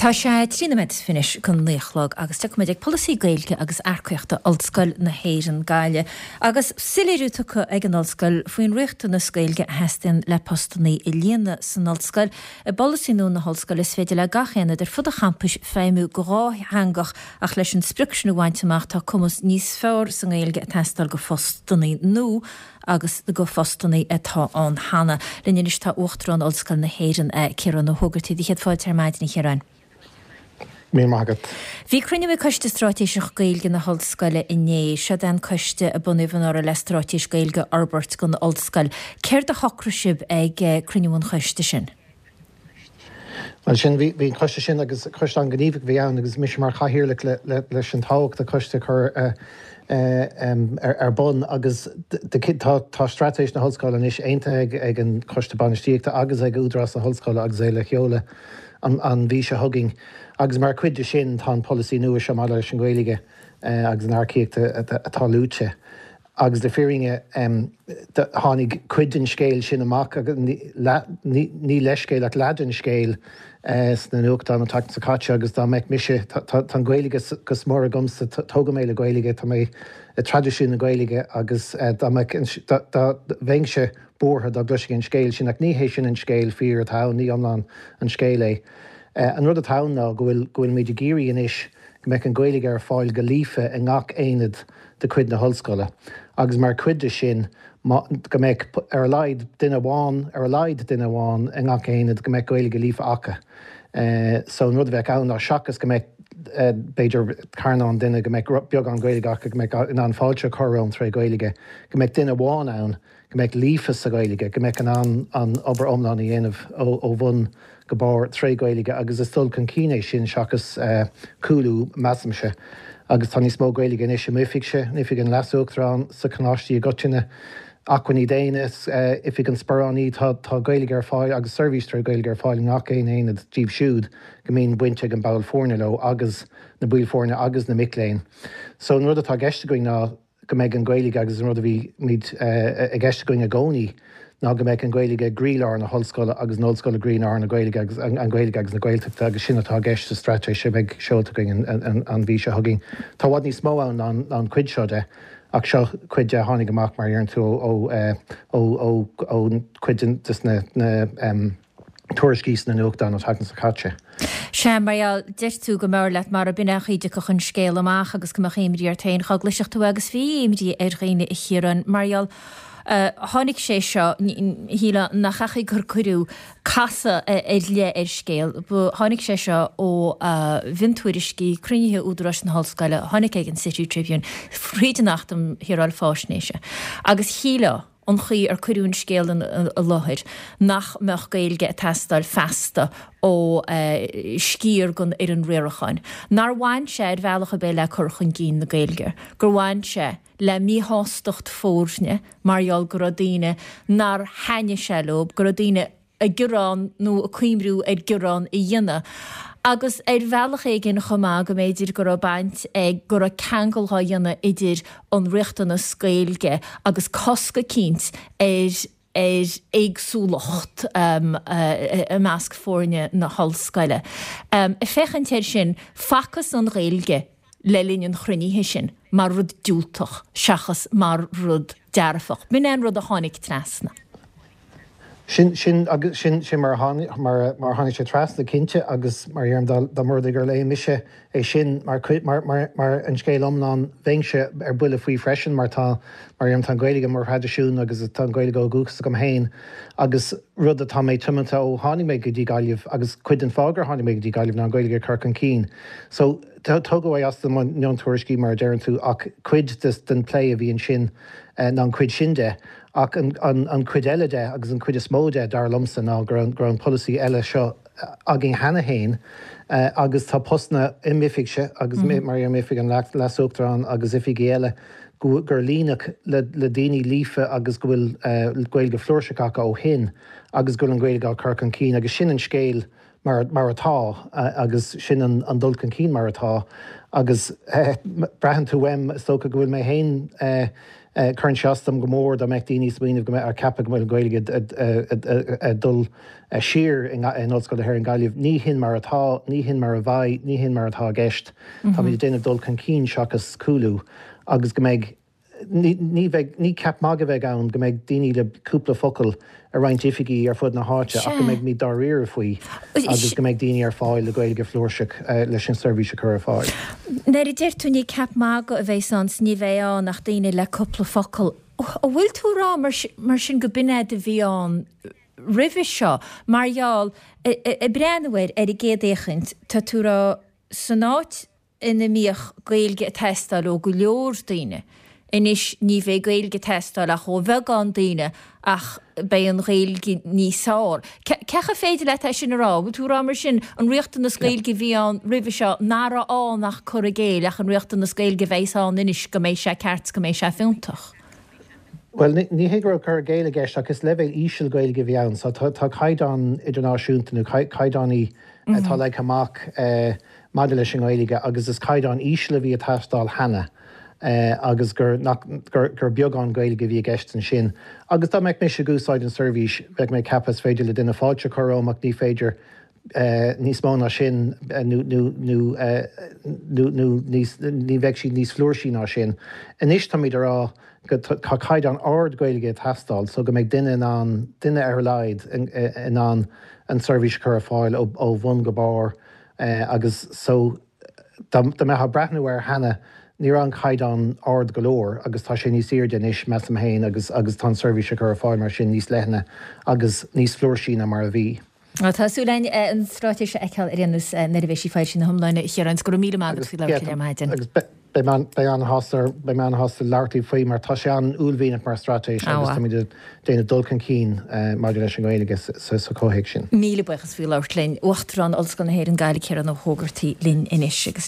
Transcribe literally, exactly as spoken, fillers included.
Tá sé trínaid finis chun léchlog agus tuid policy gailge agus aircuochta oldscoil na héan gáile. Agus siléirú tucha ag an oldscoil faoin riachta na scailge hestin le postannaí i líana san oldscoil. I bolíú na oldscoil is féidir le gachéanana idir fud a champus féimú gorá hangach ach leis an spricnú bhaintteach tá cumas níos fearr san gailge a testal go fostannaí nó agus go fostannaí atá an hana. Linne is tá uachtarrán oldscoil na héan cean na thugartí dí chéad fáil termaidna chéráin. Mé mágad. Bhí crunne bh coiste strátéiseach gailge na holdscoile inné, se den coiste a bunimhan ar a le strátéis gailge Albert gon oldscoil. Céir de chocrasib ag crunneún coiste sin? Well sin bhí coiste sin agus coiste an gníomh bhí ann agus mis mar chahirirla leis an táhacht a coiste chur ar bun agus tá strátéis na holdscoil an is aonanta ag an coiste banistíochta agus ag údras na holdscoile agus é le cheola an bhí se hugging. Agus mar cuide sin tá policy nua sem mar leis an Gaeilge agus an aircíochta atá lúte. Agus de fearinge tháinig cuidan scéil sin amach agus ní leiscéil ach leadin scéil sna nuachta an tata caite agus dá meic mise tá Gaeilge go mór a gomsa tóga mé le Gaeilge tá mé tradiisiún na Gaeilge agus dá bhéingse bórtha dá gluise an scéil sin ach ní hééis sin an scéil fíor a tá ní amlan an scéil é. An rud a tán ná go bhfuil méidir géirí inis go meic an Gaeilge ar fáil go lífa in ngach éad de cuid na holscoile. Agus mar cuide sin go meic ar leid duine bháin ar leid duine bháin in ngach éad go meic Gaeilge lífa acha. So an rud bheith ann ná seachas go meic beidir carnán duine go meic beag an Gaeilge acha go meic in an fáilte chorán trí Gaeilge, go meic duine bháin ann, go meic lífa sa Gaeilge, go meic an an obair omláin i dhéanamh ó bhun go bar trí Gaeilge agus is stul chun cíné sin seachas coolú measamse. Agus tá ní smó Gaeilge is sem méfiigse, nífi an lasúachtarrán sa canáistí a gotíine acuaní déine ifig an sparaní tá Gaeilge ar fáil agus service trí Gaeilge ar fáil nach éon éad díobh siúd go mín buinte an bail fórne le agus na buil fórne agus na miléin. So an rud atá gceiste goin ná go méid an Gaeilge agus an rud a bhí míid a gceiste goin a gcónaí ná go méid an Gaeilge grílar na holscoile agus an oldscoile grínar na Gaeilge agus an Gaeilge agus na Gaeltachta agus sin atá gceiste strátéis se bheith seoltaing an bhí se thugging. Tá bhhad níos mó ann an cuid seo de ach seo cuid de tháinig amach mar dhearann tú ó cuidan na tuairiscís na nuachta nó tagan sa caite. Se marall deir tú go mór leit mar a binach chuide go chun scéal amach agus go chéimirí ar tain chá gluiseach tú agus bhí imdí ar réine i chiaran marall. Tháinig sé seo híle nach chacha gur cuiú casa é le ar scéal, bu tháinig sé seo ó vintuairiscí crunithe údras na hallscoile, tháinig ag an City Tribune fríidenachtam hiráil fásnéise. Agus híle an chuí ar cuiún scéalan a láthir nach meach Gaeilge a testáil festa ó scír gon ar an réireáin. Nar bhain sé ar bhealach a bé le churchan cín na Gaeilge, gur bhain sé le mí hástocht fórne marall go daine nar haine selób go daine a gurrán nó a cuimrú ar gurrán i dhéine. Agus ar bhealach é gin chomá go méidir gur baint ag gur a ceangalá dhéine idir an riachta na Gaeilge agus cosca cínt ar ar éagsúlacht um, uh, a measc fórne na hallscoile. Um, I fechantéir sin facas an Gaeilge le líonn chrunníthe sin mar rud dúltach, seachas mar rud dearfach. Min an rud a tháinig trasna. Sin sin agus sin sin mar mar mar hánig sé trasna cinnte agus mar dhearm dá mór gur le mise é sin mar mar mar an scéil omlán bhéingse ar buile faoi freisin mar tá mar dhearm tá Gaeilge mar hadiisiún agus tá Gaeilge ó gúchas go héin agus rud a tá méid tuimanta ó tháinig méid go dtí gaiileh agus cuid an fágur tháinig méid go dtí gaiileh ná Gaeilge chur an cín. So tóga é as neon tuairiscí mar dearann tú ach cuid den plé a bhíon sin ná cuid sin de. Ach an cuid eile de agus an cuid is mó de dar lumsa ná gur an policy eile seo agin hena héin agus tá postna imifiigse agus mar imifiig an lasúachtarrán agus ifig eile gur línach le daoine lífa agus go bhfuil Gaeilge flúirseacha ó hin agus gur an Gaeilge chur an cín agus sin an scéil mar atá agus sin an dulcan cí mar atá agus brehan tú weim stocha go bhfuil mé hain chun seastam go mór a mecht daoine smíanamh go ar cappa go bhfuil gaige dul siar in ollscoil ar an gaiileh ní hin mar atá, ní hin mar a bhaid, ní hin mar atá gceist. Tá mí déanamh dulcan cín seachas coolú agus go méid ní cap mag a bheith ann go méid daoine le cúpla focail a reintifií ar fud na háte ach go méid mí daríir faoi agus go méid daoine ar fáil le gailge flúirseach leis sin servise chu ar fáil. Neir i dtíir tú ní cap mag a bheith sans ní bheith an nach daoine le cúpla focail. ó bhfuil tú rá mar sin go binne de bhí an rihis seo marall i breanhfuir ar i géadéchint tá tú rá sanáit ina míoch gailge testáil ó go leor daoine. Inis ní bheith gailge testáil a cho bheith gan daoine ach be an gailge ní sáir. Cecha féidir le sin rá, bú tú rá mar sin an riochtan na gailge bhí an rih seo nára á nach chur a géil ach an riochtan na gailge bhéán inis go mééis sé ceart go mééis sé fiúntach. Well, ní hégur chur géile gist agus levéil ísisiil gailge bhí ann, so tá caiidán idirnáisiúntainú caiidánaí tá le amach maidir leis an gailge agus is caiidán ísisiile bhí a testáil hena. Uh, agus gur gur beagán gailge bhí gestan sin. Agus dá meid mé se gúsáid an service bheith mé capas féidir le duine fáilte chorámach ní féidir níos mána sin ní bheith si níos flúirsí ná sin. Inis tá míid rá go caiid an ard gailge testáil, so go méid duine an duine ar leid in an an service chur fáil ó bhun go bar agus so dá me ha brethnú ar hena ní an caiidán ard golóir agus tá sé níos siir den is me am héin agus agus tá service chu fáil mar sin níos lethne agus níos flúirsína mar a bhí. Tásúlein an stráte se eiceil ar anús na bhéisi fáil sin na homláine ar an go míle agus fi le maidin. Agus be an hasar be man hasar leirtaí faoi mar tá sé an úlhíach mar stratéis agus tá déanana dulcan cín mar leis an gaige sa cóhéic sin. Míle buchas fi leirtlein uachtarrán ollscoil na héir an gaiile cear an ó hógartaí linn inis agus